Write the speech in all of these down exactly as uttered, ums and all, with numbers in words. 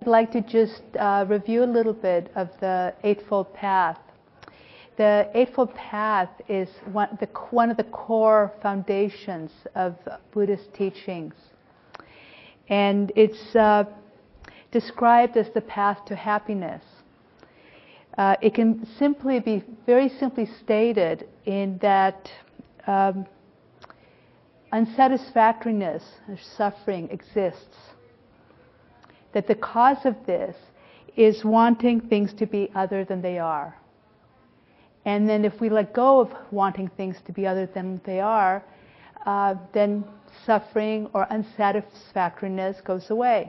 like to just uh, review a little bit of the Eightfold Path. The Eightfold Path is one, the, one of the core foundations of Buddhist teachings. And it's uh, described as the path to happiness. Uh, it can simply be very simply stated in that um, unsatisfactoriness or suffering exists. That the cause of this is wanting things to be other than they are. And then if we let go of wanting things to be other than they are, uh, then suffering or unsatisfactoriness goes away.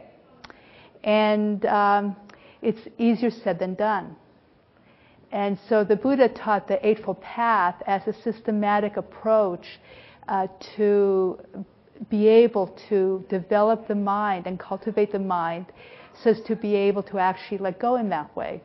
And um, it's easier said than done. And so the Buddha taught the Eightfold Path as a systematic approach uh, to be able to develop the mind and cultivate the mind so as to be able to actually let go in that way.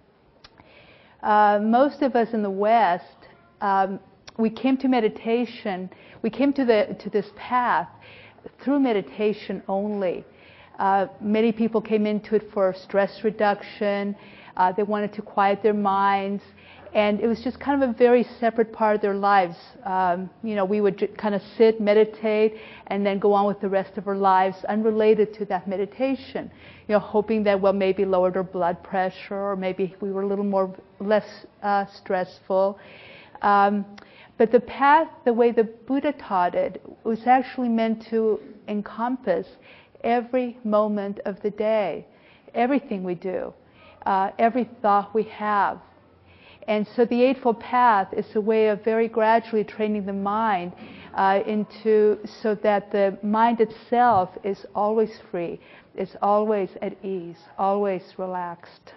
Uh, most of us in the West, um, we came to meditation, we came to, the, to this path through meditation only. Uh, many people came into it for stress reduction, uh, they wanted to quiet their minds, and it was just kind of a very separate part of their lives. Um, you know, we would j- kind of sit, meditate, and then go on with the rest of our lives unrelated to that meditation. You know, hoping that, well, maybe lowered our blood pressure, or maybe we were a little more, less uh, stressful. Um, but the path, the way the Buddha taught it, was actually meant to encompass every moment of the day, everything we do, uh, every thought we have. And so the Eightfold Path is a way of very gradually training the mind uh, into so that the mind itself is always free, is always at ease, always relaxed.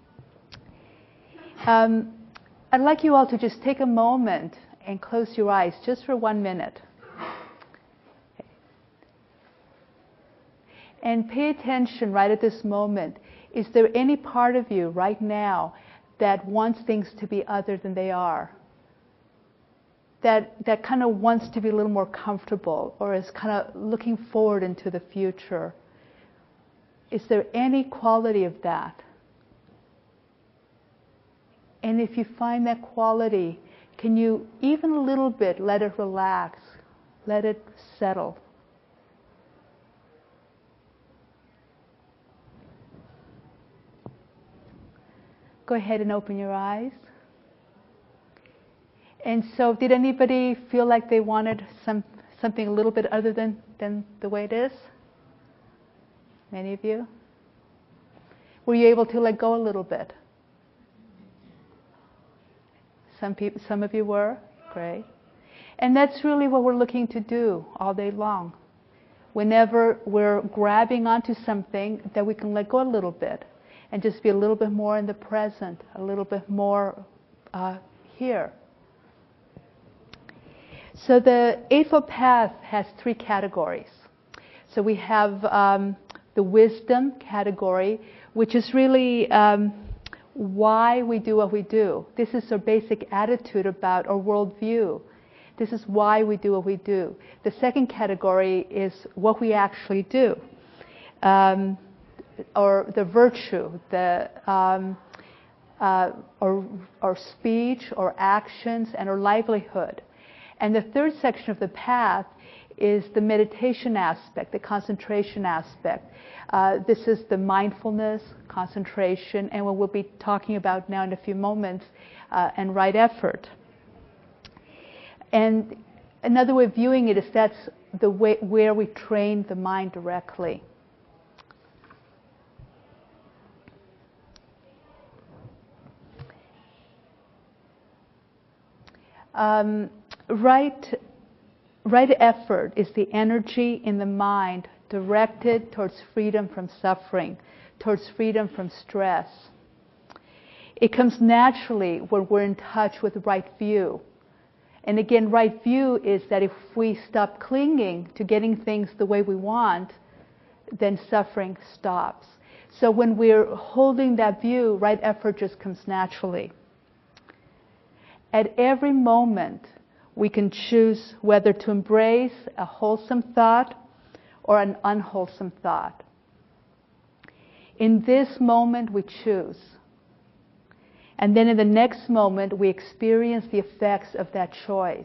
Um, I'd like you all to just take a moment and close your eyes just for one minute. And pay attention right at this moment. Is there any part of you right now that wants things to be other than they are? That, that kind of wants to be a little more comfortable, or is kind of looking forward into the future? Is there any quality of that? And if you find that quality, can you even a little bit let it relax, let it settle? Go ahead and open your eyes. And so, did anybody feel like they wanted some something a little bit other than, than the way it is? Many of you? Were you able to let go a little bit? Some people, some of you were? Great. And that's really what we're looking to do all day long. Whenever we're grabbing onto something, that we can let go a little bit and just be a little bit more in the present, a little bit more uh, here. So the Eightfold Path has three categories. So we have um, the wisdom category, which is really um, why we do what we do. This is our basic attitude about our worldview. This is why we do what we do. The second category is what we actually do. Um, or the virtue, the um, uh, or, or speech, or actions, and our livelihood. And the third section of the path is the meditation aspect, the concentration aspect. Uh, this is the mindfulness, concentration, and what we'll be talking about now in a few moments, uh, and right effort. And another way of viewing it is that's the way where we train the mind directly. Um, right, right effort is the energy in the mind directed towards freedom from suffering, towards freedom from stress. It comes naturally when we're in touch with right view. And again, right view is that if we stop clinging to getting things the way we want, then suffering stops. So when we're holding that view, right effort just comes naturally. At every moment, we can choose whether to embrace a wholesome thought or an unwholesome thought. In this moment, we choose. And then in the next moment, we experience the effects of that choice.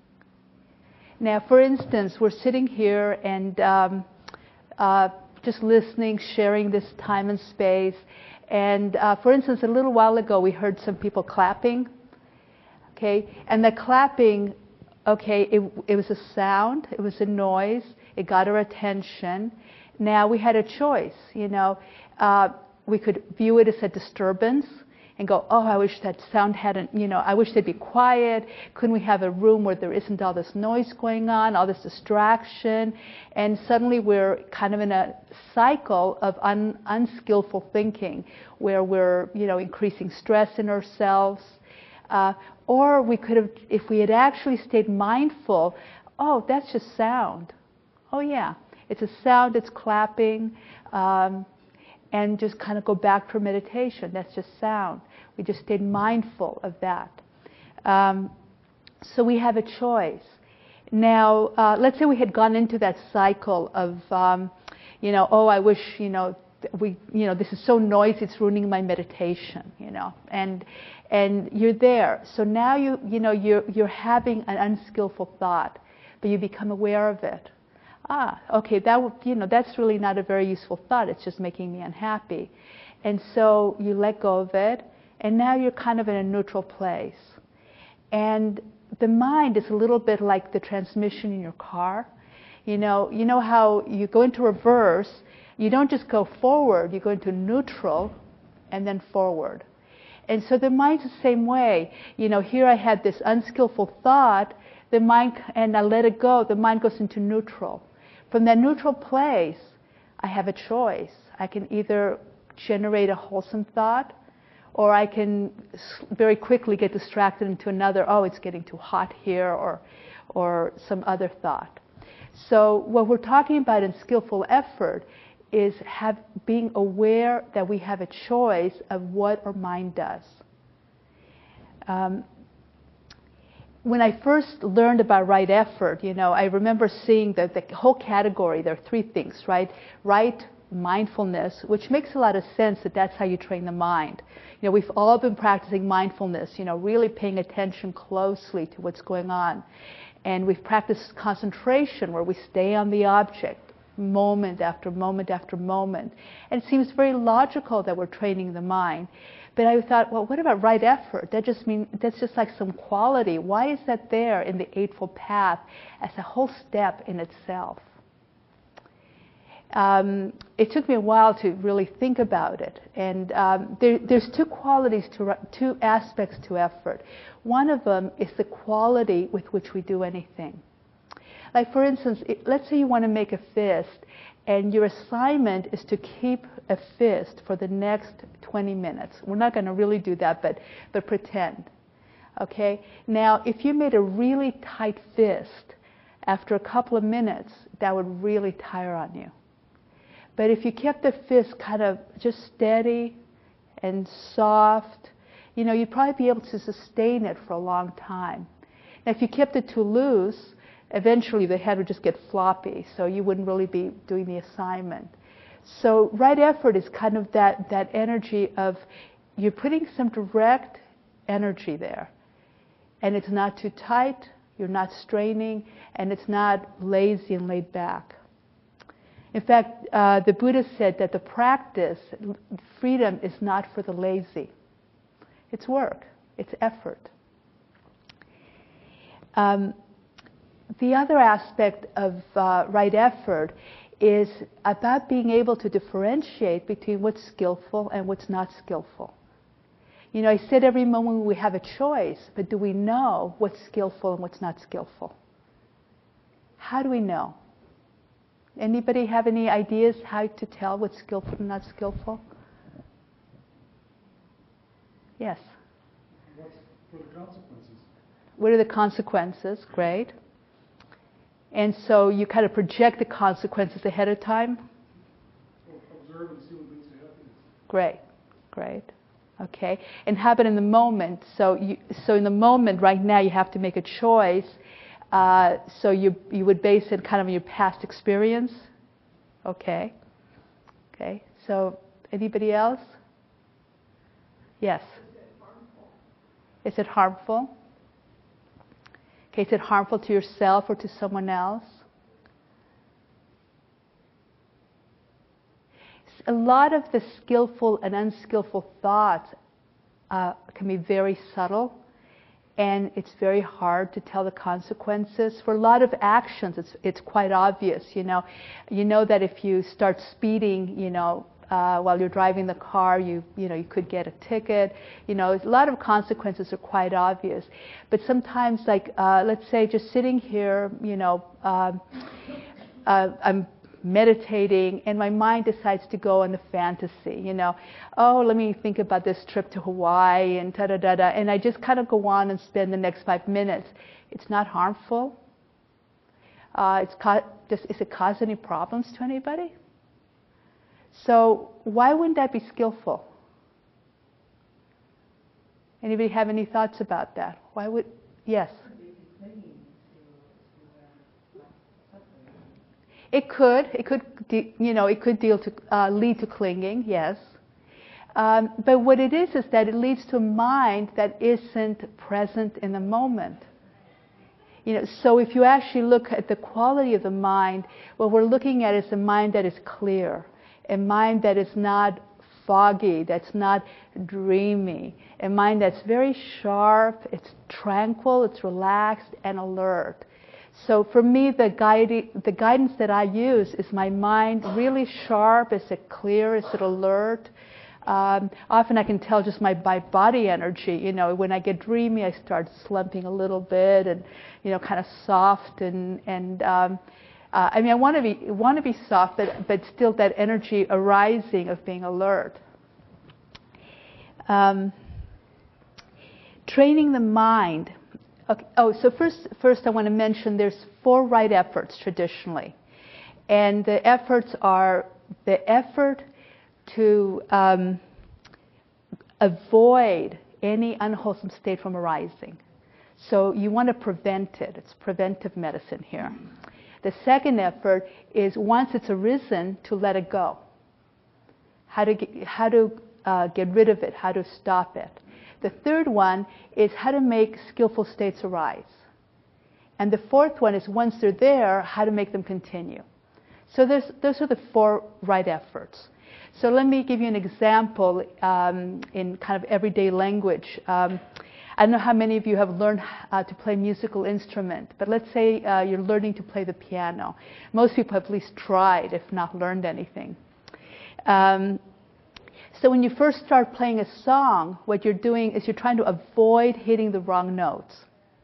Now, for instance, we're sitting here and um, uh, just listening, sharing this time and space. And uh, for instance, a little while ago, we heard some people clapping. Okay, and the clapping, okay, it, it was a sound, it was a noise, it got our attention. Now we had a choice, you know. Uh, we could view it as a disturbance and go, oh, I wish that sound hadn't, you know, I wish they'd be quiet. Couldn't we have a room where there isn't all this noise going on, all this distraction? And suddenly we're kind of in a cycle of un, unskillful thinking where we're, you know, increasing stress in ourselves. Uh, or we could have, if we had actually stayed mindful, oh, that's just sound. Oh, yeah, it's a sound, it's clapping. Um, and just kind of go back to meditation. That's just sound. We just stayed mindful of that. Um, so we have a choice. Now, uh, let's say we had gone into that cycle of, um, you know, oh, I wish, you know, we, you know, this is so noisy, it's ruining my meditation, you know, and and you're there. So now you, you know, you're you're having an unskillful thought, but you become aware of it. Ah, okay, that would, you know, that's really not a very useful thought. It's just making me unhappy. And so you let go of it, and now you're kind of in a neutral place. And the mind is a little bit like the transmission in your car. You know, you know how you go into reverse, you don't just go forward, you go into neutral and then forward. And so the mind's the same way. You know, here I had this unskillful thought, the mind, and I let it go, the mind goes into neutral. From that neutral place, I have a choice. I can either generate a wholesome thought, or I can very quickly get distracted into another, oh, it's getting too hot here, or, or some other thought. So what we're talking about in skillful effort is have, being aware that we have a choice of what our mind does. Um, When I first learned about right effort, you know, I remember seeing that the whole category, there are three things, right? Right mindfulness, which makes a lot of sense that that's how you train the mind. You know, we've all been practicing mindfulness, you know, really paying attention closely to what's going on. And we've practiced concentration where we stay on the object moment after moment after moment. And it seems very logical that we're training the mind. But I thought, well, what about right effort? That just mean that's just like some quality. Why is that there in the Eightfold Path as a whole step in itself? Um, it took me a while to really think about it. And um, there, there's two qualities, to, two aspects to effort. One of them is the quality with which we do anything. Like, for instance, it, let's say you want to make a fist, and your assignment is to keep a fist for the next twenty minutes. We're not going to really do that, but, but pretend. Okay? Now, if you made a really tight fist, after a couple of minutes, that would really tire on you. But if you kept the fist kind of just steady and soft, you know, you'd probably be able to sustain it for a long time. Now, if you kept it too loose, eventually the head would just get floppy, so you wouldn't really be doing the assignment. So right effort is kind of that, that energy of you're putting some direct energy there. And it's not too tight, you're not straining, and it's not lazy and laid back. In fact, uh, the Buddha said that the practice, freedom, is not for the lazy. It's work, it's effort. Um, the other aspect of uh, right effort is about being able to differentiate between what's skillful and what's not skillful. You know, I said every moment we have a choice, but do we know what's skillful and what's not skillful? How do we know? Anybody have any ideas how to tell what's skillful and not skillful? Yes? What are the consequences? What are the consequences? Great. And so you kind of project the consequences ahead of time? Well, observe and see what leads to happiness. Great, great. Okay. And how about in the moment? So, you, so in the moment, right now, you have to make a choice. Uh, so you you would base it kind of on your past experience. Okay. Okay. So Anybody else? Yes. Is it harmful? Okay, is it harmful to yourself or to someone else? A lot of the skillful and unskillful thoughts uh, can be very subtle, and it's very hard to tell the consequences. For a lot of actions, it's it's quite obvious. You know, you know that if you start speeding, you know, uh, while you're driving the car, you you know you could get a ticket. You know, a lot of consequences are quite obvious. But sometimes, like uh, let's say, just sitting here, you know, um, uh, I'm meditating, and my mind decides to go on a fantasy, you know, oh, let me think about this trip to Hawaii and da da da da, and I just kind of go on and spend the next five minutes. It's not harmful. Uh, it's ca- does, is it cause any problems to anybody? So why wouldn't that be skillful? Anybody have any thoughts about that? Why would, yes? It could, it could, de- you know, it could deal to, uh, lead to clinging, yes. Um, but what it is is that it leads to a mind that isn't present in the moment. You know, so if you actually look at the quality of the mind, what we're looking at is a mind that is clear, a mind that is not foggy, that's not dreamy, a mind that's very sharp, it's tranquil, it's relaxed and alert. So for me, the, guide, the guidance that I use is my mind really sharp, is it clear, is it alert? Um, often I can tell just my, my body energy. You know, when I get dreamy, I start slumping a little bit and, you know, kind of soft. And, and um, uh, I mean, I want to be want to be soft, but, but still that energy arising of being alert. Um, training the mind. Okay. Oh, so first, first I want to mention there's four right efforts traditionally, and the efforts are the effort to um, avoid any unwholesome state from arising. So you want to prevent it. It's preventive medicine here. The second effort is once it's arisen to let it go. How to get, how to uh, get rid of it. How to stop it. The third one is how to make skillful states arise. And the fourth one is once they're there, how to make them continue. So there's, those are the four right efforts. So let me give you an example um, in kind of everyday language. Um, I don't know how many of you have learned uh, to play a musical instrument, but let's say uh, you're learning to play the piano. Most people have at least tried, if not learned anything. Um, So when you first start playing a song, what you're doing is you're trying to avoid hitting the wrong notes.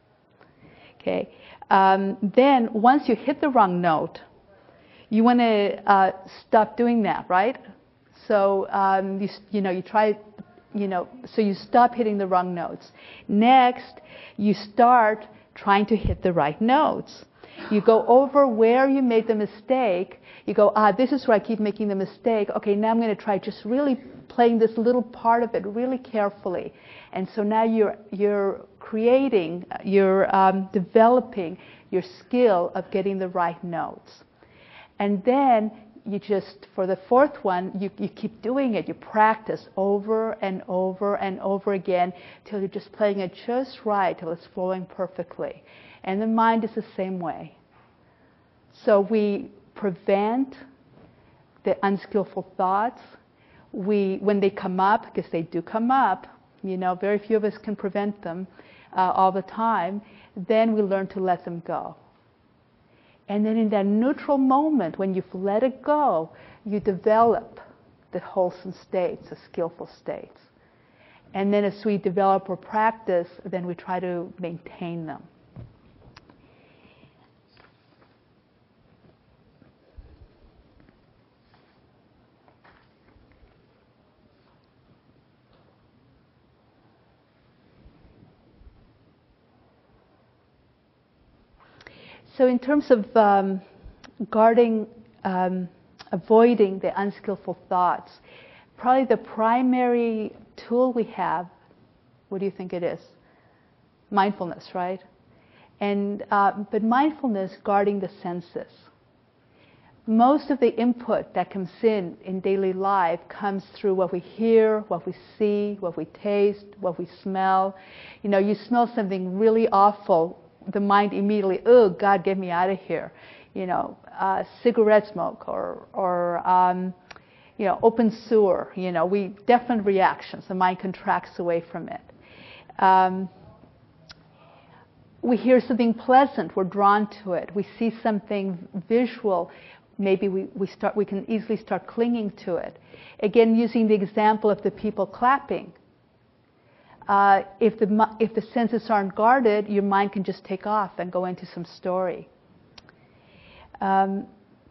Okay. Um, then once you hit the wrong note, you want to uh, stop doing that, right? So um, you you know you try, you know, so you stop hitting the wrong notes. Next, you start trying to hit the right notes. You go over where you made the mistake. You go, ah, this is where I keep making the mistake. Okay, now I'm going to try just really playing this little part of it really carefully. And so now you're you're creating, you're um, developing your skill of getting the right notes. And then you just, for the fourth one, you, you keep doing it. You practice over and over and over again till you're just playing it just right, till it's flowing perfectly. And the mind is the same way. So we prevent the unskillful thoughts. We, when they come up, because they do come up, you know, very few of us can prevent them uh, all the time, then we learn to let them go. And then in that neutral moment, when you've let it go, you develop the wholesome states, the skillful states. And then as we develop or practice, then we try to maintain them. So in terms of um, guarding, um, avoiding the unskillful thoughts, probably the primary tool we have, what do you think it is? Mindfulness, right? And uh, but mindfulness guarding the senses. most of the input that comes in in daily life comes through what we hear, what we see, what we taste, what we smell. You know, you smell something really awful, the mind immediately, oh, God, get me out of here. You know, uh, cigarette smoke or, or um, you know, open sewer. You know, we definite reactions. The mind contracts away from it. Um, we hear something pleasant, we're drawn to it. We see something visual, maybe we, we start we can easily start clinging to it. Again, using the example of the people clapping. Uh, if the if the senses aren't guarded, your mind can just take off and go into some story. Um,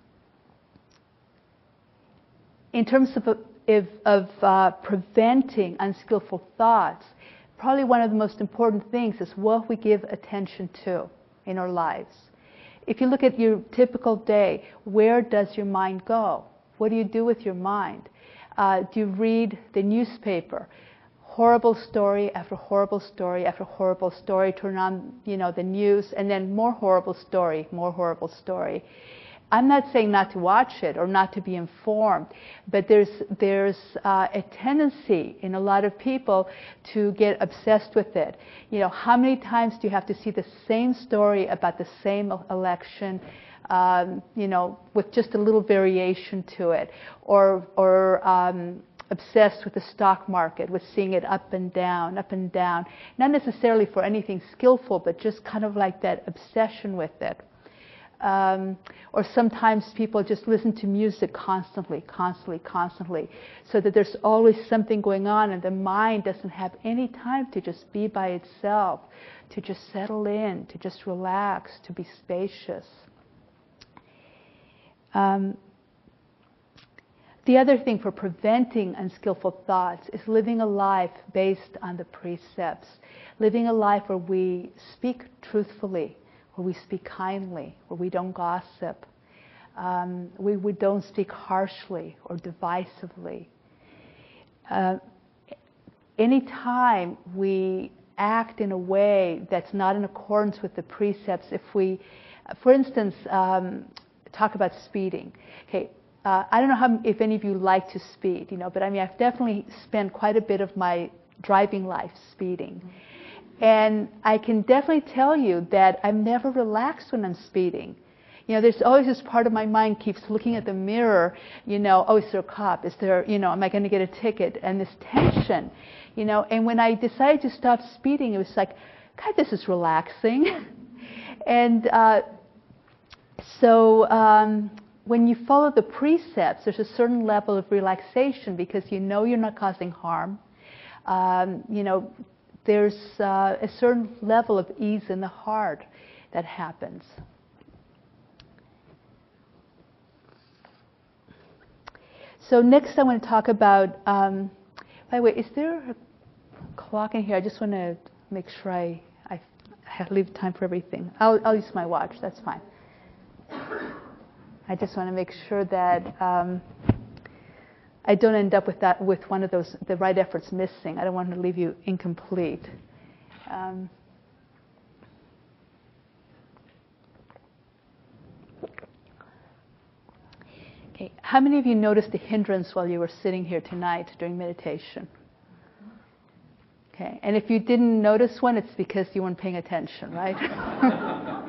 in terms of of, of uh, preventing unskillful thoughts, probably one of the most important things is what we give attention to in our lives. If you look at your typical day, where does your mind go? What do you do with your mind? Uh, do you read the newspaper? Horrible story after horrible story after horrible story. Turn on, you know, the news, and then more horrible story, more horrible story. I'm not saying not to watch it or not to be informed, but there's there's uh, a tendency in a lot of people to get obsessed with it. You know, how many times do you have to see the same story about the same election, um, you know, with just a little variation to it, or or um, obsessed with the stock market, with seeing it up and down, up and down, not necessarily for anything skillful, but just kind of like that obsession with it. Um, or sometimes people just listen to music constantly, constantly, constantly, so that there's always something going on and the mind doesn't have any time to just be by itself, to just settle in, to just relax, to be spacious. Um, the other thing for preventing unskillful thoughts is living a life based on the precepts, living a life where we speak truthfully, where we speak kindly, where we don't gossip, um, we, we don't speak harshly or divisively. Uh, anytime we act in a way that's not in accordance with the precepts, if we, for instance, um, talk about speeding. Okay, uh, I don't know how, if any of you like to speed, you know, but I mean, I've definitely spent quite a bit of my driving life speeding. Mm-hmm. And I can definitely tell you that I'm never relaxed when I'm speeding. You know, there's always this part of my mind keeps looking at the mirror, you know, oh, is there a cop? Is there, you know, am I going to get a ticket? And this tension, you know, and when I decided to stop speeding, it was like, God, this is relaxing. and uh, so um, when you follow the precepts, there's a certain level of relaxation because you know you're not causing harm. Um, you know, there's uh, a certain level of ease in the heart that happens. So next I want to talk about, um, by the way, is there a clock in here? I just want to make sure I, I have, leave time for everything. I'll, I'll use my watch, that's fine. I just want to make sure that um, I don't end up with that with one of those the right efforts missing. I don't want to leave you incomplete. Um, okay, how many of you noticed a hindrance while you were sitting here tonight during meditation? Okay, and if you didn't notice one, it's because you weren't paying attention, right?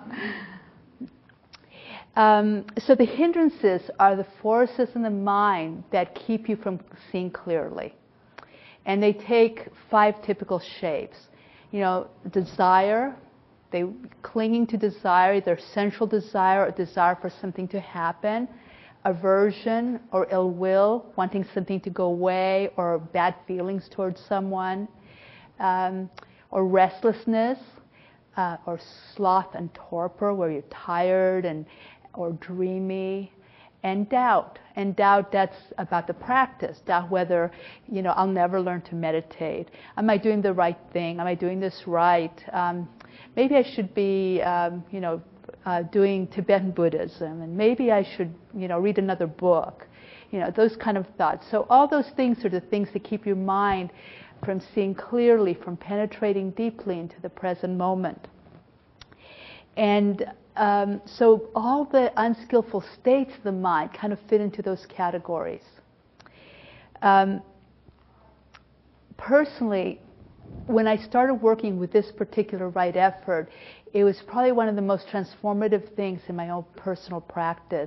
Um, so the hindrances are the forces in the mind that keep you from seeing clearly. And they take five typical shapes. You know, desire, they clinging to desire, either sensual desire or desire for something to happen. Aversion or ill will, wanting something to go away or bad feelings towards someone. Um, or restlessness, uh, or sloth and torpor, where you're tired and or dreamy, and doubt. And doubt, that's about the practice. Doubt whether, you know, I'll never learn to meditate. Am I doing the right thing? Am I doing this right? Um, maybe I should be, um, you know, uh, doing Tibetan Buddhism, and maybe I should, you know, read another book. You know, those kind of thoughts. So all those things are the things that keep your mind from seeing clearly, from penetrating deeply into the present moment. And um, so all the unskillful states of the mind kind of fit into those categories. Um, personally, when I started working with this particular right effort, it was probably one of the most transformative things in my own personal practice.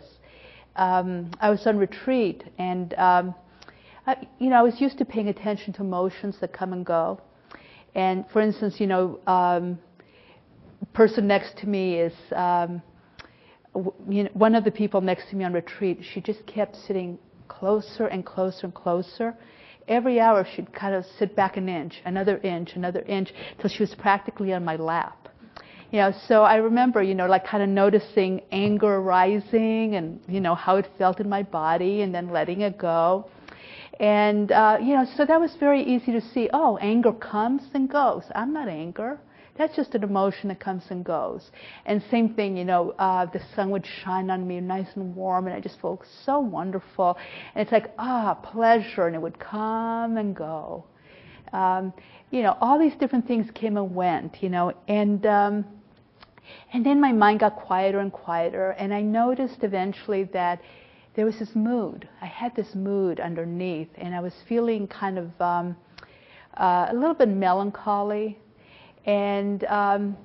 Um, I was on retreat, and um, I, you know, I was used to paying attention to emotions that come and go. And for instance, you know, um, the person next to me is, um, w- you know, one of the people next to me on retreat, she just kept sitting closer and closer and closer. Every hour she'd kind of sit back an inch, another inch, another inch, till she was practically on my lap. You know, so I remember, you know, like kind of noticing anger rising and, you know, how it felt in my body and then letting it go. And, uh, you know, so that was very easy to see. Oh, anger comes and goes. I'm not anger. That's just an emotion that comes and goes. And same thing, you know, uh, the sun would shine on me nice and warm, and I just felt so wonderful. And it's like, ah, pleasure, and it would come and go. Um, you know, all these different things came and went, you know, and um, and then my mind got quieter and quieter, and I noticed eventually that there was this mood. I had this mood underneath, and I was feeling kind of um, uh, a little bit melancholy. And um,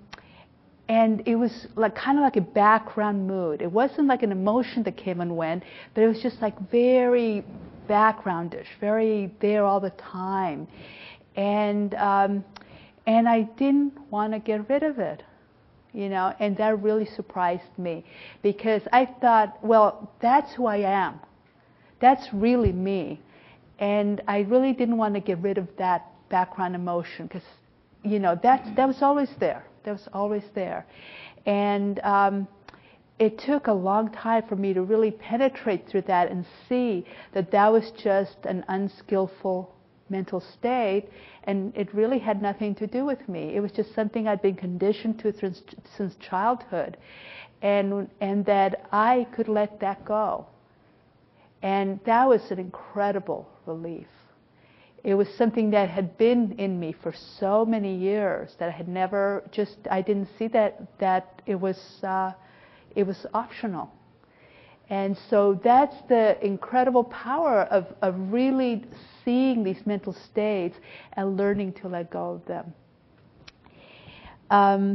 and it was like kind of like a background mood. It wasn't like an emotion that came and went, but it was just like very backgroundish, very there all the time. And um, and I didn't want to get rid of it, you know. And that really surprised me, because I thought, well, that's who I am. That's really me, and I really didn't want to get rid of that background emotion, because, you know, that that was always there. That was always there. And um, it took a long time for me to really penetrate through that and see that that was just an unskillful mental state, and it really had nothing to do with me. It was just something I'd been conditioned to since, since childhood, and and that I could let that go. And that was an incredible relief. It was something that had been in me for so many years that I had never just, I didn't see that, that it was, uh, it was optional. And so that's the incredible power of, of really seeing these mental states and learning to let go of them. Um,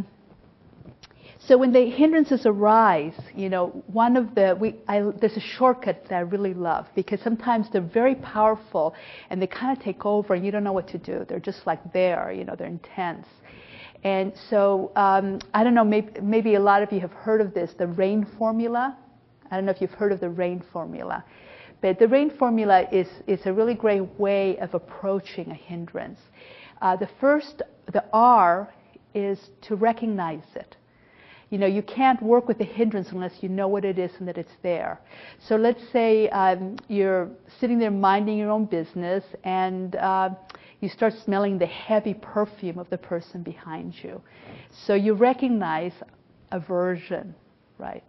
So when the hindrances arise, you know, one of the, we, I, there's a shortcut that I really love, because sometimes they're very powerful and they kind of take over and you don't know what to do. They're just like there, you know, they're intense. And so, um, I don't know, maybe, maybe a lot of you have heard of this, the RAIN formula. I don't know if you've heard of the RAIN formula. But the RAIN formula is, is a really great way of approaching a hindrance. Uh, the first, the R, is to recognize it. You know, you can't work with the hindrance unless you know what it is and that it's there. So let's say um, you're sitting there minding your own business, and uh, you start smelling the heavy perfume of the person behind you. So you recognize aversion, right?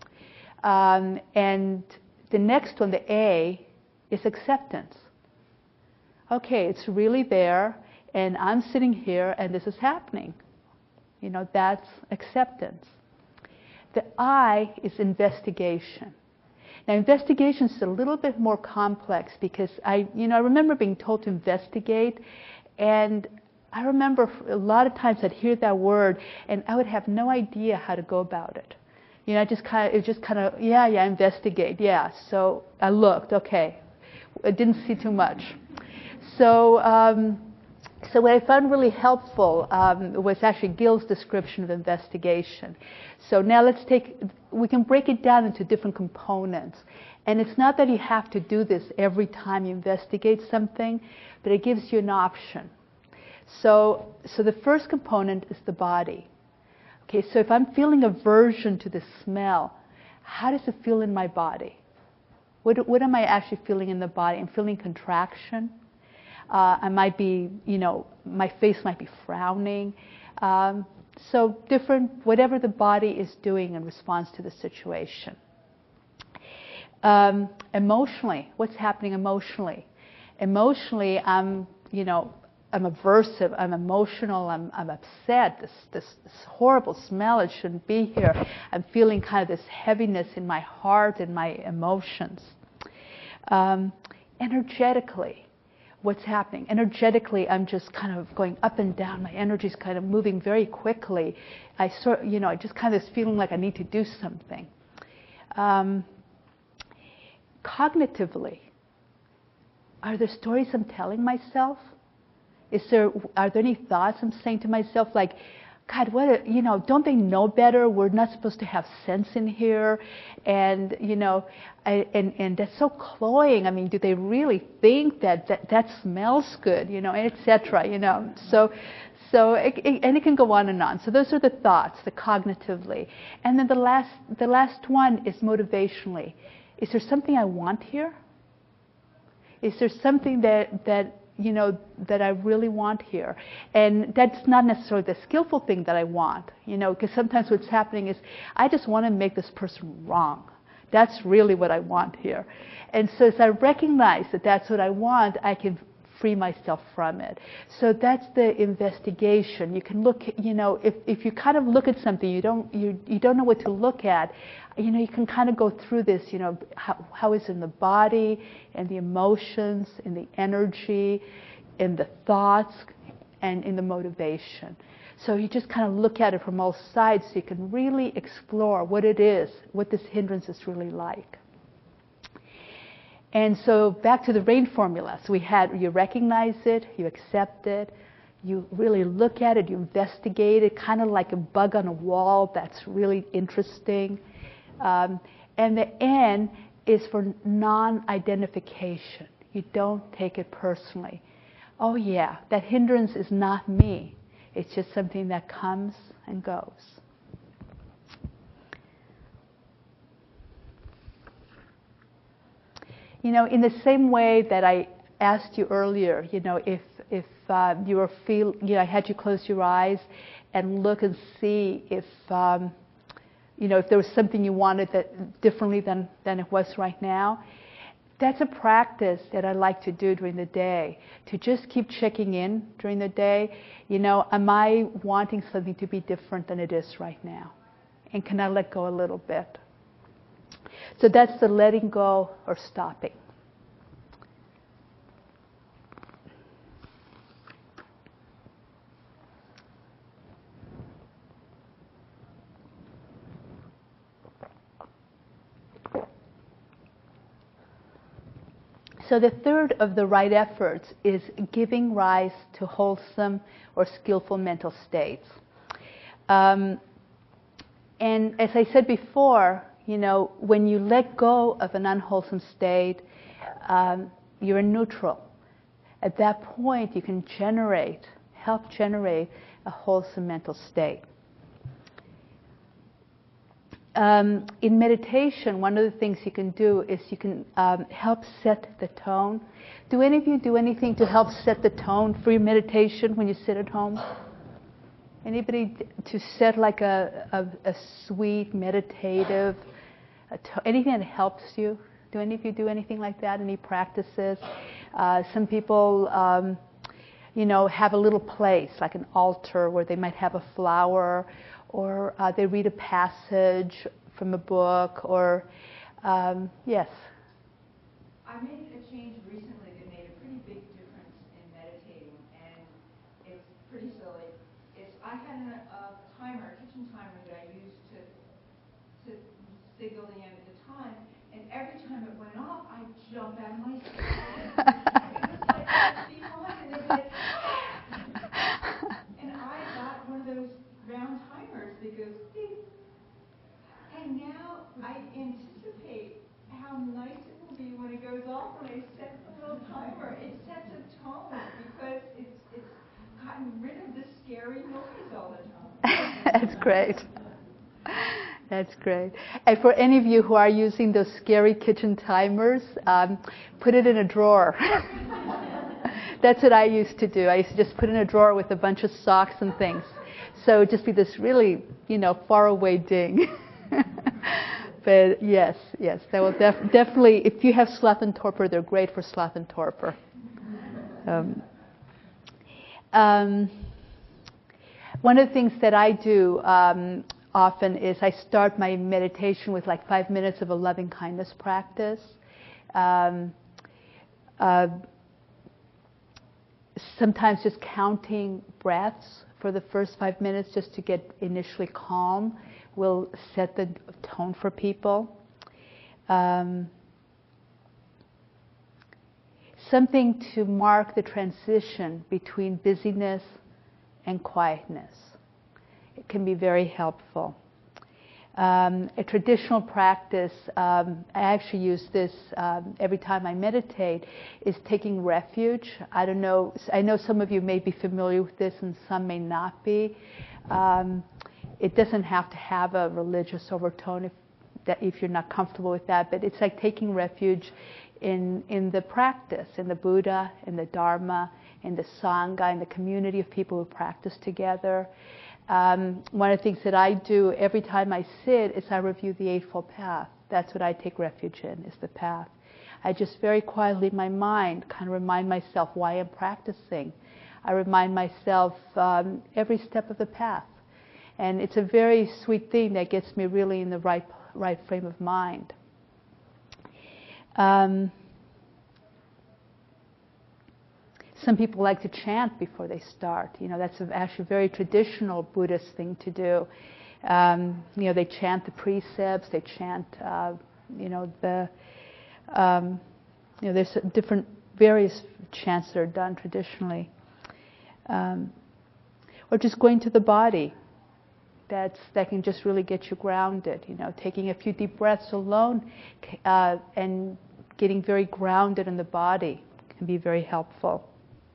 Um, and the next one, the A, is acceptance. Okay, it's really there, and I'm sitting here, and this is happening. You know, that's acceptance. The I is investigation. Now, investigation is a little bit more complex, because I, you know, I remember being told to investigate, and I remember a lot of times I'd hear that word, and I would have no idea how to go about it. You know, I just kind of, it just kind of, yeah, yeah, investigate, yeah. So I looked, okay, I didn't see too much. So. Um, So what I found really helpful um, was actually Gill's description of investigation. So now let's take, we can break it down into different components. And it's not that you have to do this every time you investigate something, but it gives you an option. So, so the first component is the body. Okay, so if I'm feeling aversion to the smell, how does it feel in my body? What, what am I actually feeling in the body? I'm feeling contraction. Uh, I might be, you know, my face might be frowning. Um, so different, whatever the body is doing in response to the situation. Um, emotionally, what's happening emotionally? Emotionally, I'm, you know, I'm aversive, I'm emotional, I'm, I'm upset, this, this, this horrible smell, it shouldn't be here. I'm feeling kind of this heaviness in my heart and my emotions. Um, energetically, what's happening? Energetically, I'm just kind of going up and down. My energy's kind of moving very quickly. I sort, you know, I just kind of this feeling like I need to do something. Um, cognitively, are there stories I'm telling myself? Is there, are there any thoughts I'm saying to myself like, God, what, a, you know, don't they know better? We're not supposed to have sense in here. And, you know, I, and, and that's so cloying. I mean, do they really think that that, that smells good, you know, et cetera, you know? So, so it, it, and it can go on and on. So those are the thoughts, the cognitively. And then the last, the last one is motivationally. Is there something I want here? Is there something that, that you know, that I really want here? And that's not necessarily the skillful thing that I want, you know, because sometimes what's happening is I just want to make this person wrong. That's really what I want here. And so as I recognize that that's what I want, I can free myself from it. So that's the investigation. You can look, you know, if, if you kind of look at something, you don't, you, you don't know what to look at, you know, you can kind of go through this, you know, how, how is it in the body, and the emotions, and the energy, and the thoughts, and in the motivation. So you just kind of look at it from all sides so you can really explore what it is, what this hindrance is really like. And so back to the RAIN formula. So we had, you recognize it, you accept it, you really look at it, you investigate it, kind of like a bug on a wall that's really interesting. Um, and the N is for non-identification. You don't take it personally. Oh yeah, that hindrance is not me. It's just something that comes and goes. You know, in the same way that I asked you earlier, you know, if if uh, you were feel, you know, I had you close your eyes and look and see if, um, you know, if there was something you wanted that differently than than it was right now. That's a practice that I like to do during the day, to just keep checking in during the day. You know, am I wanting something to be different than it is right now? And can I let go a little bit? So that's the letting go or stopping. So the third of the right efforts is giving rise to wholesome or skillful mental states. Um, and as I said before, you know, when you let go of an unwholesome state, um, you're in neutral. At that point, you can generate, help generate a wholesome mental state. Um, in meditation, one of the things you can do is you can um, help set the tone. Do any of you do anything to help set the tone for your meditation when you sit at home? Anybody to set like a, a, a sweet, meditative, a to- anything that helps you? Do any of you do anything like that? Any practices? Uh, some people, um, you know, have a little place, like an altar, where they might have a flower, or uh, they read a passage from a book, or, um, yes? I made a change recently that made a pretty big difference in meditating, and it's pretty silly. It's, I had a, a timer, a kitchen timer that I used to, to signal the end of the time, and every time it went off, I'd jump out of my seat. It was like I was behind, and they'd be like, and I got one of those round timers that goes beep. And now I anticipate how nice it will be when it goes off, when I set the little timer. It sets a tone because it's it's gotten rid of the scary noise all the time. That's great. That's great. And for any of you who are using those scary kitchen timers, um, put it in a drawer. That's what I used to do. I used to just put it in a drawer with a bunch of socks and things. So it'd just be this really, you know, far away ding. But yes, yes, that will def- definitely, if you have sloth and torpor, they're great for sloth and torpor. Um, um, one of the things that I do um, often is I start my meditation with like five minutes of a loving kindness practice. Um, uh, sometimes just counting breaths for the first five minutes just to get initially calm will set the tone for people. Um, something to mark the transition between busyness and quietness. It can be very helpful. Um, a traditional practice, um, I actually use this um, every time I meditate, is taking refuge. I don't know, I know some of you may be familiar with this and some may not be. Um, it doesn't have to have a religious overtone if, that, if you're not comfortable with that, but it's like taking refuge in, in the practice, in the Buddha, in the Dharma, in the Sangha, in the community of people who practice together. Um, one of the things that I do every time I sit is I review the Eightfold Path. That's what I take refuge in, is the path. I just very quietly in my mind kind of remind myself why I'm practicing. I remind myself um, every step of the path. And it's a very sweet thing that gets me really in the right, right frame of mind. Um, Some people like to chant before they start. You know, that's actually a very traditional Buddhist thing to do. Um, you know, they chant the precepts, they chant, uh, you know, the, um, you know, there's different, various chants that are done traditionally. Um, or just going to the body. That's, that can just really get you grounded. You know, taking a few deep breaths alone uh, and getting very grounded in the body can be very helpful.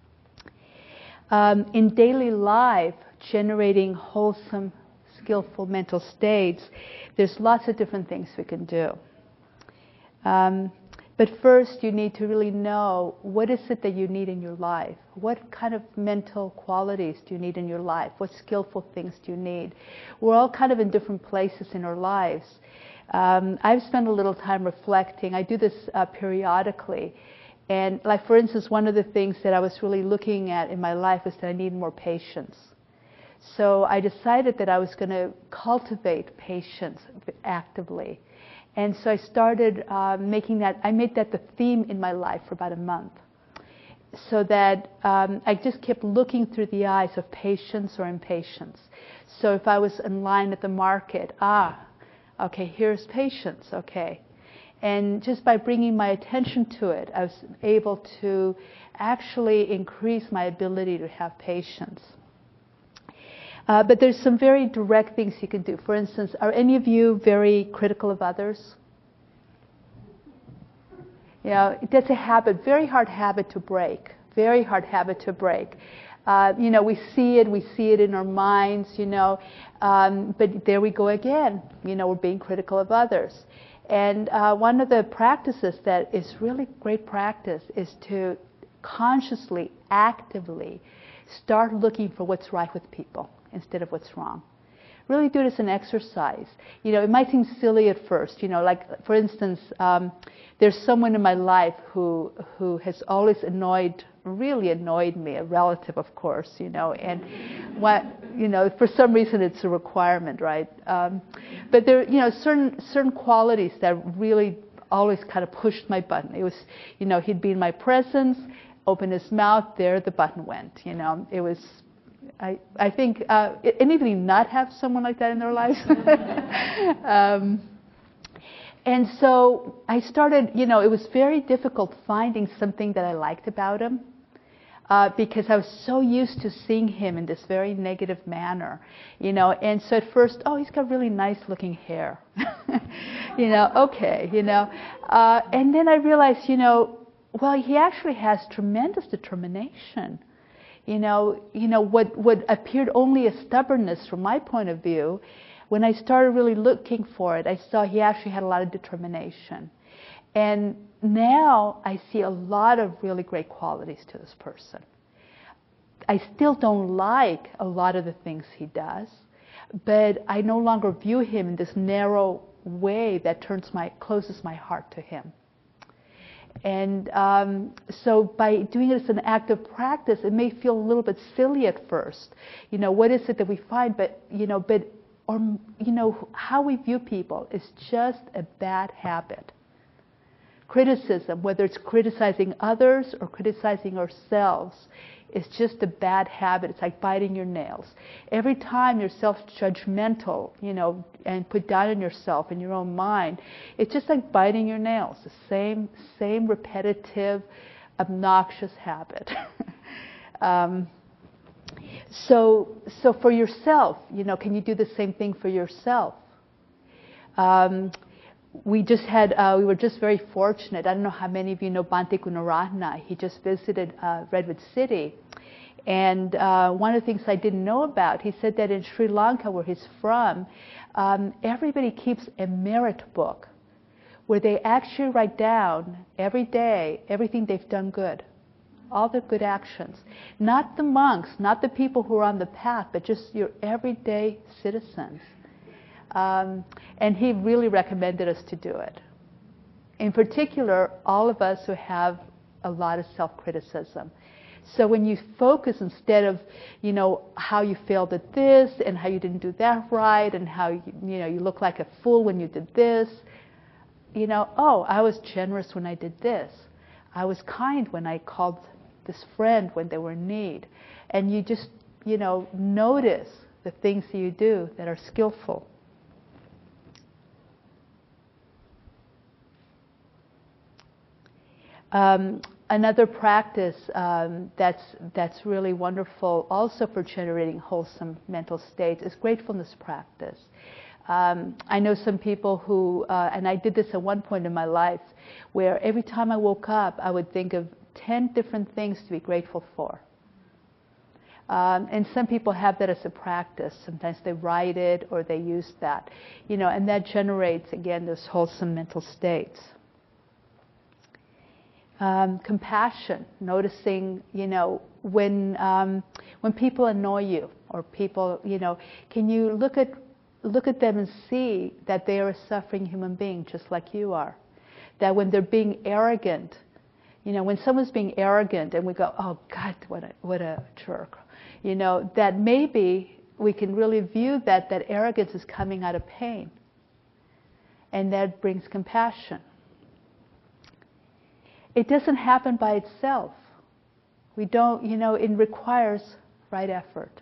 Um, in daily life, generating wholesome, skillful mental states, there's lots of different things we can do. Um, but first, you need to really know what is it that you need in your life. What kind of mental qualities do you need in your life? What skillful things do you need? We're all kind of in different places in our lives. Um, I've spent a little time reflecting. I do this uh, periodically. And like, for instance, one of the things that I was really looking at in my life is that I need more patience. So I decided that I was going to cultivate patience actively. And so I started uh, making that, I made that the theme in my life for about a month. So that um, I just kept looking through the eyes of patience or impatience. So if I was in line at the market, ah, okay, here's patience, okay. And just by bringing my attention to it, I was able to actually increase my ability to have patience. Uh, but there's some very direct things you can do. For instance, are any of you very critical of others? You know, that's a habit, very hard habit to break, very hard habit to break. Uh, you know, we see it, we see it in our minds, you know, um, but there we go again. You know, we're being critical of others. And uh, one of the practices that is really great practice is to consciously, actively start looking for what's right with people instead of what's wrong. Really do it as an exercise. You know, it might seem silly at first. You know, like for instance, um, there's someone in my life who who has always annoyed, really annoyed me. A relative, of course. You know, and what you know, for some reason it's a requirement, right? Um, but there, you know, certain certain qualities that really always kind of pushed my button. It was, you know, he'd be in my presence, open his mouth, there the button went. You know, it was. I, I think uh, anybody not have someone like that in their lives? um, and so I started, you know, it was very difficult finding something that I liked about him uh, because I was so used to seeing him in this very negative manner, you know. And so at first, oh, he's got really nice looking hair, you know, okay, you know. Uh, and then I realized, you know, well, he actually has tremendous determination. You know, you know what, what appeared only as stubbornness from my point of view, when I started really looking for it, I saw he actually had a lot of determination. And now I see a lot of really great qualities to this person. I still don't like a lot of the things he does, but I no longer view him in this narrow way that turns my, closes my heart to him. And um, so by doing it as an active practice, it may feel a little bit silly at first. You know, what is it that we find? But, you know, but, or, you know, how we view people is just a bad habit. Criticism, whether it's criticizing others or criticizing ourselves, is just a bad habit. It's like biting your nails. Every time you're self-judgmental, you know, and put down on yourself in your own mind, it's just like biting your nails. The same, same repetitive, obnoxious habit. um, so, so for yourself, you know, can you do the same thing for yourself? Um, We just had, uh, we were just very fortunate. I don't know how many of you know Bhante Gunaratna. He just visited uh, Redwood City. And uh, one of the things I didn't know about, he said that in Sri Lanka, where he's from, um, everybody keeps a merit book where they actually write down every day everything they've done good, all the good actions. Not the monks, not the people who are on the path, but just your everyday citizens. Um, and he really recommended us to do it. In particular, all of us who have a lot of self-criticism. So when you focus instead of, you know, how you failed at this and how you didn't do that right and how, you, you know, you look like a fool when you did this, you know, oh, I was generous when I did this. I was kind when I called this friend when they were in need. And you just, you know, notice the things that you do that are skillful. Um, another practice um, that's, that's really wonderful also for generating wholesome mental states is gratefulness practice. Um, I know some people who, uh, and I did this at one point in my life, where every time I woke up, I would think of ten different things to be grateful for. Um, and some people have that as a practice. Sometimes they write it or they use that, you know, and that generates, again, those wholesome mental states. Um, compassion, noticing, you know, when um, when people annoy you or people, you know, can you look at look at them and see that they are a suffering human being just like you are? That when they're being arrogant, you know, when someone's being arrogant and we go, oh God, what a what a jerk, you know, that maybe we can really view that that arrogance is coming out of pain, and that brings compassion. It doesn't happen by itself. We don't, you know, it requires right effort.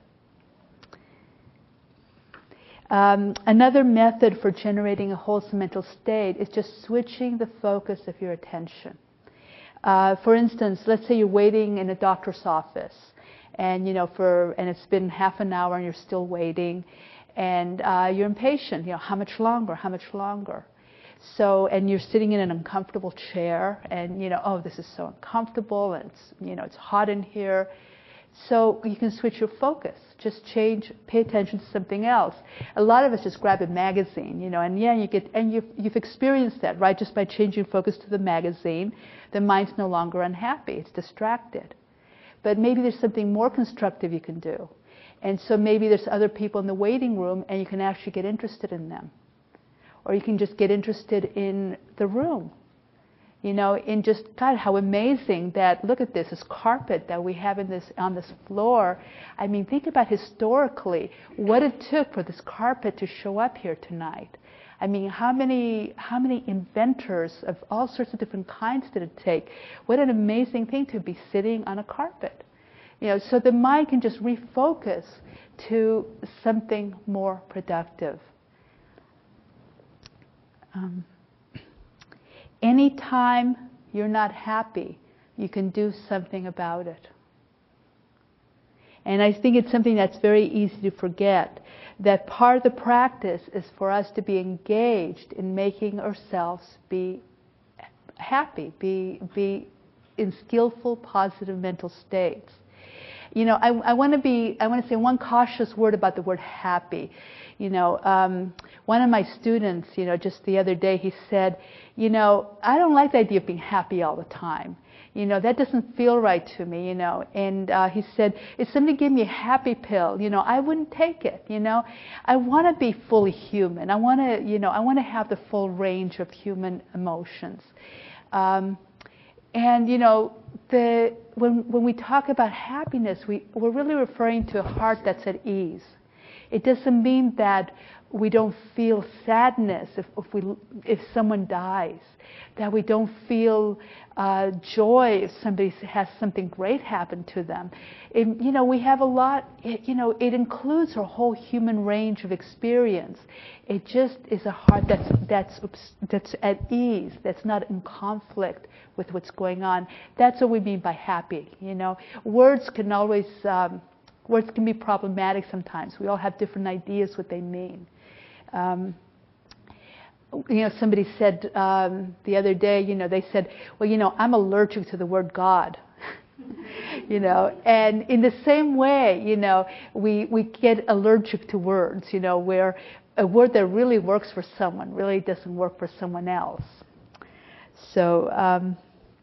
Um, another method for generating a wholesome mental state is just switching the focus of your attention. Uh, for instance, let's say you're waiting in a doctor's office, and you know, for and it's been half an hour and you're still waiting, and uh, you're impatient. You know, how much longer? How much longer? So, and you're sitting in an uncomfortable chair, and you know, oh, this is so uncomfortable, and it's, you know, it's hot in here. So you can switch your focus. Just change, pay attention to something else. A lot of us just grab a magazine, you know, and yeah, you get, and you've, you've experienced that, right? Just by changing focus to the magazine, the mind's no longer unhappy; it's distracted. But maybe there's something more constructive you can do, and so maybe there's other people in the waiting room, and you can actually get interested in them. Or you can just get interested in the room, you know, in just, God, how amazing that, look at this, this carpet that we have in this, on this floor. I mean, think about historically what it took for this carpet to show up here tonight. I mean, how many, how many inventors of all sorts of different kinds did it take? What an amazing thing to be sitting on a carpet. You know, so the mind can just refocus to something more productive. Um, anytime you're not happy, you can do something about it. And I think it's something that's very easy to forget, that part of the practice is for us to be engaged in making ourselves be happy, be, be in skillful, positive mental states. You know, I, I want to be, I want to say one cautious word about the word happy. You know, um, one of my students, you know, just the other day, he said, you know, I don't like the idea of being happy all the time. You know, that doesn't feel right to me, you know. And uh, he said, if somebody gave me a happy pill, you know, I wouldn't take it, you know. I want to be fully human. I want to, you know, I want to have the full range of human emotions. Um, And, you know, the, when, when we talk about happiness, we, we're really referring to a heart that's at ease. It doesn't mean that we don't feel sadness if, if, we, if someone dies, that we don't feel uh, joy if somebody has something great happen to them. It, you know, we have a lot, it, you know, it includes our whole human range of experience. It just is a heart that's, that's, that's at ease, that's not in conflict with what's going on. That's what we mean by happy, you know. Words can always, um, words can be problematic sometimes. We all have different ideas what they mean. Um, you know, somebody said um, the other day, you know, they said, well, you know, I'm allergic to the word God. You know, and in the same way, you know, we, we get allergic to words, you know, where a word that really works for someone really doesn't work for someone else. So, um,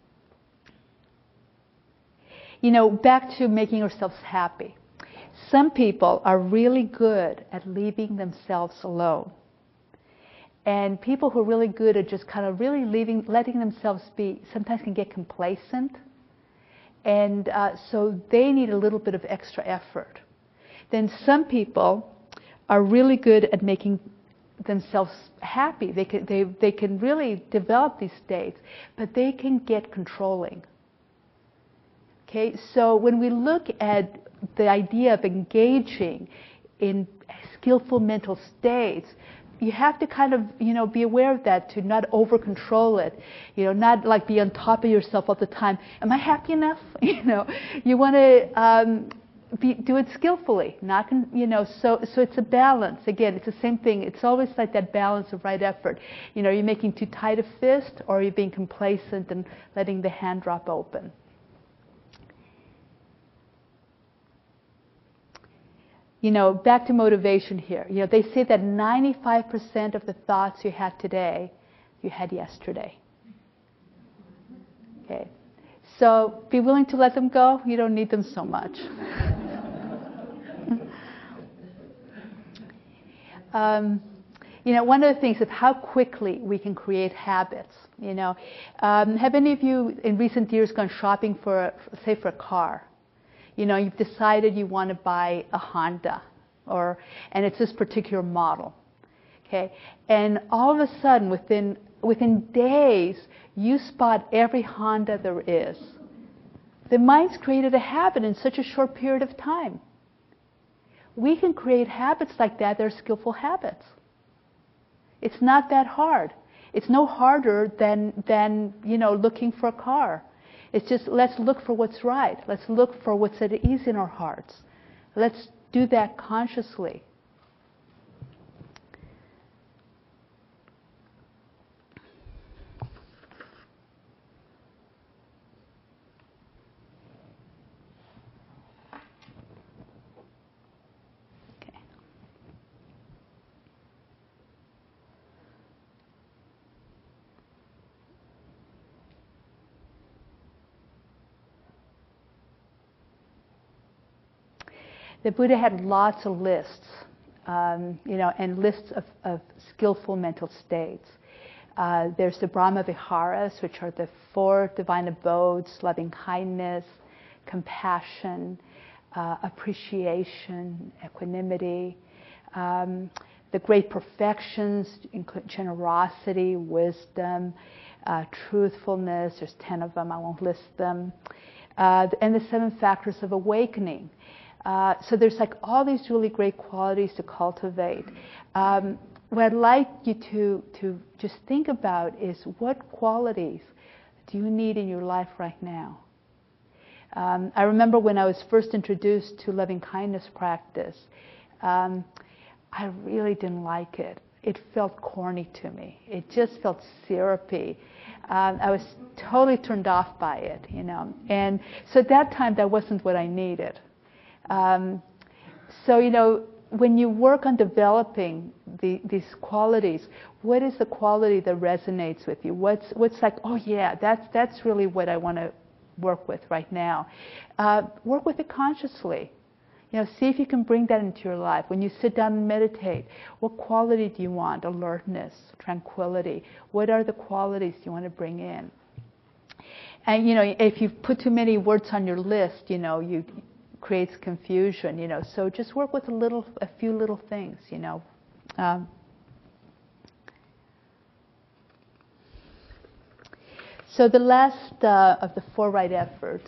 you know, back to making ourselves happy. Some people are really good at leaving themselves alone. And people who are really good at just kind of really leaving, letting themselves be, sometimes can get complacent. And uh, so they need a little bit of extra effort. Then some people are really good at making themselves happy. They can, they, they can really develop these states, but they can get controlling. Okay, so when we look at the idea of engaging in skillful mental states, you have to kind of, you know, be aware of that, to not over control it, you know, not like be on top of yourself all the time. Am I happy enough? You know, you want to um, be, do it skillfully, not, con- you know, so, so it's a balance. Again, it's the same thing. It's always like that balance of right effort. You know, are you making too tight a fist, or are you being complacent and letting the hand drop open? You know, back to motivation here. You know, they say that ninety-five percent of the thoughts you had today, you had yesterday. Okay. So be willing to let them go. You don't need them so much. um, you know, one of the things is how quickly we can create habits. You know, um, have any of you in recent years gone shopping for, say, for a car? You know, you've decided you want to buy a Honda, or, and it's this particular model, okay? And all of a sudden, within, within days, you spot every Honda there is. The mind's created a habit in such a short period of time. We can create habits like that. They're skillful habits. It's not that hard. It's no harder than, than, you know, looking for a car. It's just, let's look for what's right. Let's look for what's at ease in our hearts. Let's do that consciously. Okay. The Buddha had lots of lists, um, you know, and lists of, of skillful mental states. Uh, there's the Brahma Viharas, which are the four divine abodes: loving kindness, compassion, uh, appreciation, equanimity. Um, the great perfections include generosity, wisdom, uh, truthfulness. There's ten of them. I won't list them. Uh, and the seven factors of awakening. Uh, so there's like all these really great qualities to cultivate. Um, what I'd like you to, to just think about is, what qualities do you need in your life right now? Um, I remember when I was first introduced to loving kindness practice, um, I really didn't like it. It felt corny to me. It just felt syrupy. Um, I was totally turned off by it, you know. And so at that time, that wasn't what I needed. Um, so, you know, when you work on developing the, these qualities, what is the quality that resonates with you? What's, what's like, oh yeah, that's, that's really what I want to work with right now. Uh, work with it consciously. You know, see if you can bring that into your life. When you sit down and meditate, what quality do you want? Alertness, tranquility. What are the qualities you want to bring in? And, you know, if you put too many words on your list, you know, you creates confusion, you know. So just work with a little, a few little things, you know. Um, so the last uh, of the four right efforts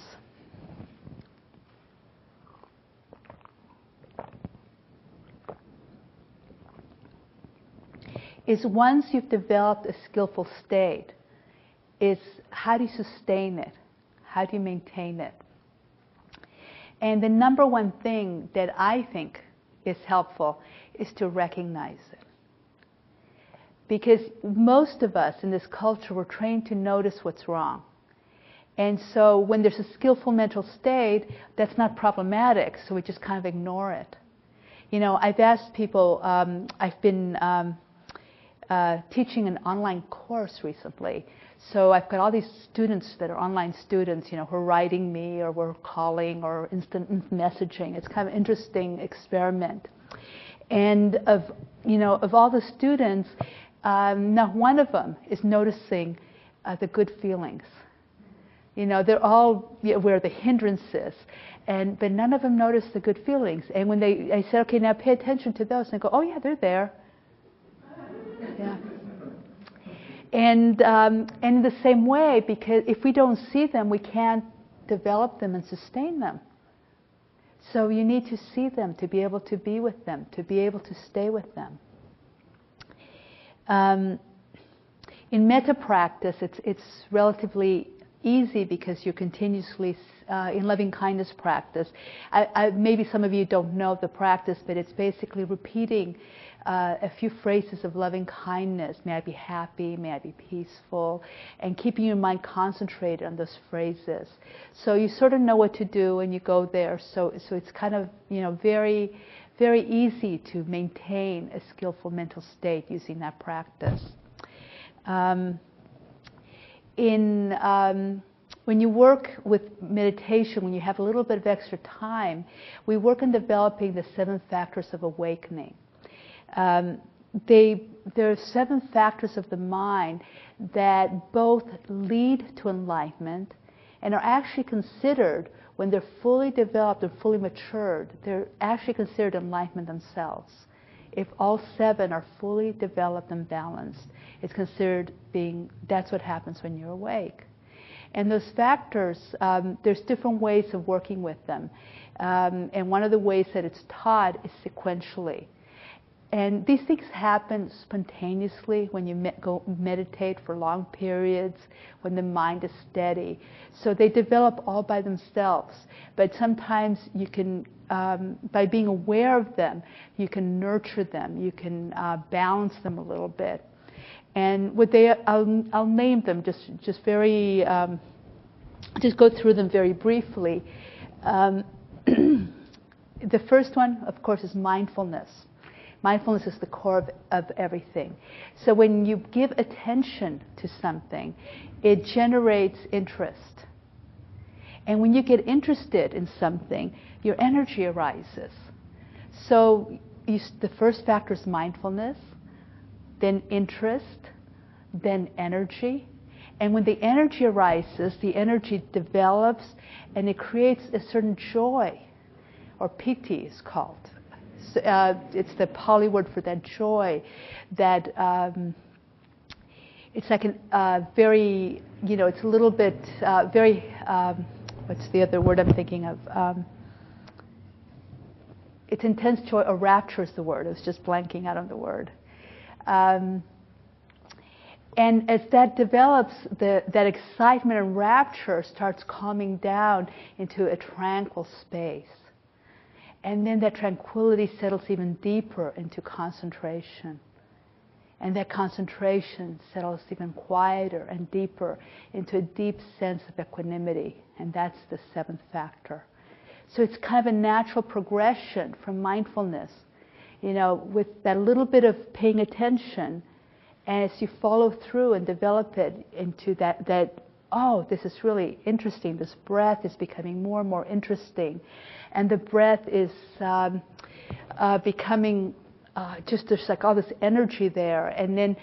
is once you've developed a skillful state, is how do you sustain it? How do you maintain it? And the number one thing that I think is helpful is to recognize it. Because most of us in this culture, we're trained to notice what's wrong. And so when there's a skillful mental state, that's not problematic, so we just kind of ignore it. You know, I've asked people, um, I've been um, uh, teaching an online course recently. So I've got all these students that are online students, you know, who are writing me or we're calling or instant messaging. It's kind of an interesting experiment. And of, you know, of all the students, um, not one of them is noticing uh, the good feelings. You know, they're all aware of the hindrances, and but none of them notice the good feelings. And when they, I said, okay, now pay attention to those, and they go, oh yeah, they're there. Yeah. And um, and in the same way, because if we don't see them, we can't develop them and sustain them. So you need to see them to be able to be with them, to be able to stay with them. Um, in metta practice, it's it's relatively easy because you're continuously uh, in loving kindness practice. I, I, maybe some of you don't know the practice, but it's basically repeating uh, a few phrases of loving kindness. May I be happy, may I be peaceful, and keeping your mind concentrated on those phrases. So you sort of know what to do and you go there. So, so it's kind of, you know, very, very easy to maintain a skillful mental state using that practice. Um, In, um, when you work with meditation, when you have a little bit of extra time, we work on developing the seven factors of awakening. Um, they, there are seven factors of the mind that both lead to enlightenment and are actually considered, when they're fully developed and fully matured, they're actually considered enlightenment themselves. If all seven are fully developed and balanced, it's considered being, that's what happens when you're awake. And those factors, um, there's different ways of working with them. Um, and one of the ways that it's taught is sequentially. And these things happen spontaneously when you me- go meditate for long periods, when the mind is steady. So they develop all by themselves. But sometimes you can, um, by being aware of them, you can nurture them, you can uh, balance them a little bit. And what they, I'll, I'll name them just, just very, um, just go through them very briefly. Um, the first one, of course, is mindfulness. Mindfulness is the core of, of everything. So when you give attention to something, it generates interest. And when you get interested in something, your energy arises. So you, the first factor is mindfulness, then interest, then energy. And when the energy arises, the energy develops and it creates a certain joy, or piti is called. Uh, it's the Pali word for that joy, that um, it's like a uh, very, you know, it's a little bit uh, very, um, what's the other word I'm thinking of? Um, it's intense joy, or rapture is the word. I was just blanking out on the word. Um, and as that develops, the, that excitement and rapture starts calming down into a tranquil space. And then that tranquility settles even deeper into concentration. And that concentration settles even quieter and deeper into a deep sense of equanimity. And that's the seventh factor. So it's kind of a natural progression from mindfulness, you know, with that little bit of paying attention. And as you follow through and develop it into that, that oh, this is really interesting. This breath is becoming more and more interesting. And the breath is um, uh, becoming uh, just, there's like all this energy there. And then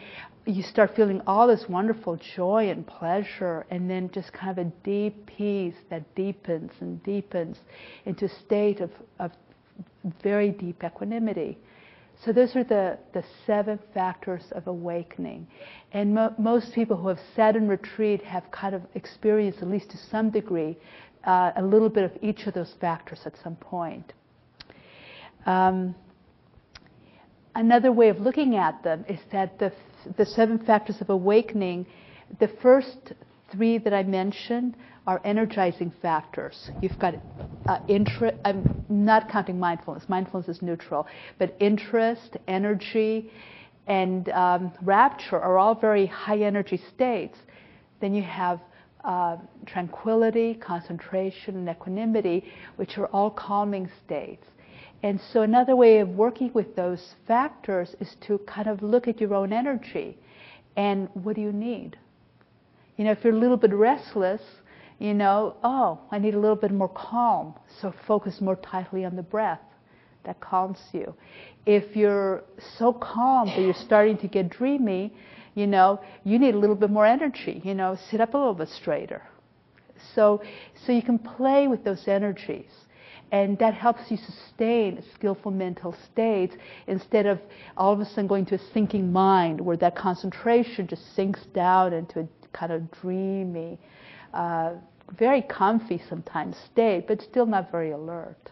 you start feeling all this wonderful joy and pleasure, and then just kind of a deep peace that deepens and deepens into a state of, of very deep equanimity. So those are the, the seven factors of awakening. And mo- most people who have sat in retreat have kind of experienced, at least to some degree, uh, a little bit of each of those factors at some point. Um, another way of looking at them is that the, the seven factors of awakening, the first three that I mentioned are energizing factors. You've got uh, interest, I'm not counting mindfulness, mindfulness is neutral, but interest, energy, and um, rapture are all very high energy states. Then you have uh, tranquility, concentration, and equanimity, which are all calming states. And so another way of working with those factors is to kind of look at your own energy and what do you need? You know, if you're a little bit restless, you know, oh, I need a little bit more calm, so focus more tightly on the breath. That calms you. If you're so calm that you're starting to get dreamy, you know, you need a little bit more energy, you know, sit up a little bit straighter. So, so you can play with those energies. And that helps you sustain skillful mental states instead of all of a sudden going to a sinking mind where that concentration just sinks down into a kind of dreamy, uh, very comfy sometimes state, but still not very alert.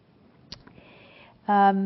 Um,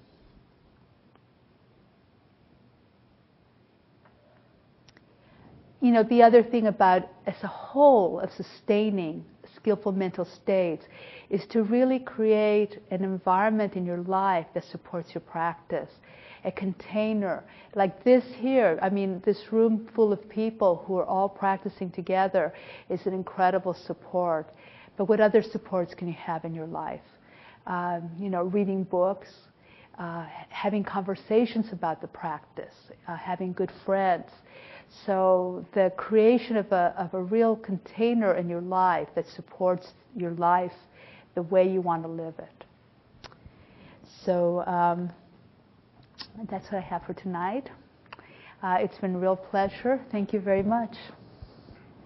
you know, the other thing about, as a whole, of sustaining skillful mental states is to really create an environment in your life that supports your practice. A container like this here. I mean, this room full of people who are all practicing together is an incredible support. But what other supports can you have in your life? Um, you know, reading books, uh, having conversations about the practice, uh, having good friends. So the creation of a, of a real container in your life that supports your life the way you want to live it. So um, that's what I have for tonight. Uh, it's been a real pleasure. Thank you very much.